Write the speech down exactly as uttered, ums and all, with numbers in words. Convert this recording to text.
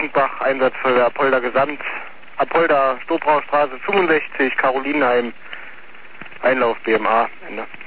Birkenbach, Einsatz für der Apolda Gesamt, Apolda Stobraustraße fünfundsechzig, Karolinenheim, Einlauf B M A, Ende.